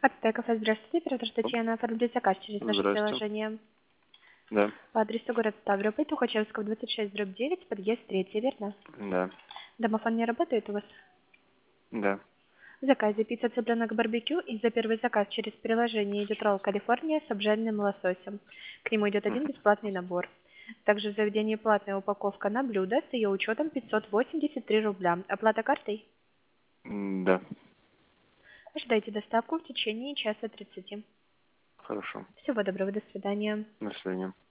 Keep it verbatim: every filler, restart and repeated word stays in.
Артек кафе, здравствуйте. Оператор Татьяна, оформить заказ через наше Здрасте. приложение. Да, По адресу город Ставрополь, Тухачевского, двадцать шесть, дробь девять, подъезд третий, верно? да, Домофон не работает у вас? да. В заказе пицца цыпленок барбекю, и за первый заказ через приложение идет ролл Калифорния с обжаренным лососем. К нему идет один Мгм. бесплатный набор. Также в заведении платная упаковка на блюдо с ее учетом пятьсот восемьдесят три рубля. Оплата картой? М, Да, Ожидайте доставку в течение часа тридцати. хорошо. Всего доброго, до свидания. До свидания.